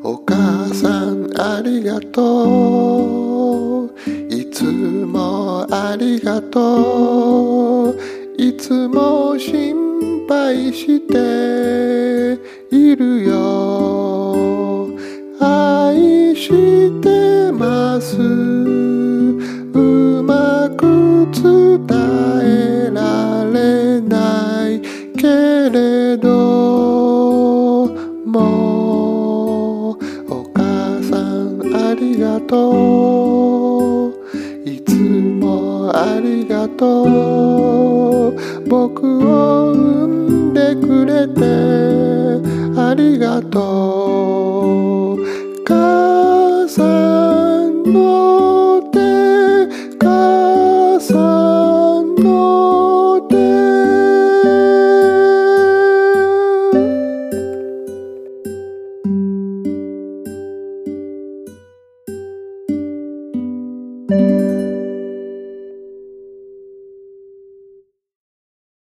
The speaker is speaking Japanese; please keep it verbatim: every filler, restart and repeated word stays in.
お母さんありがとう、いつもありがとう、いつも心配しているよ、愛してます、うまく伝えられないけれども、お母さんありがとう、いつもありがとう、僕を産んでくれてありがとう。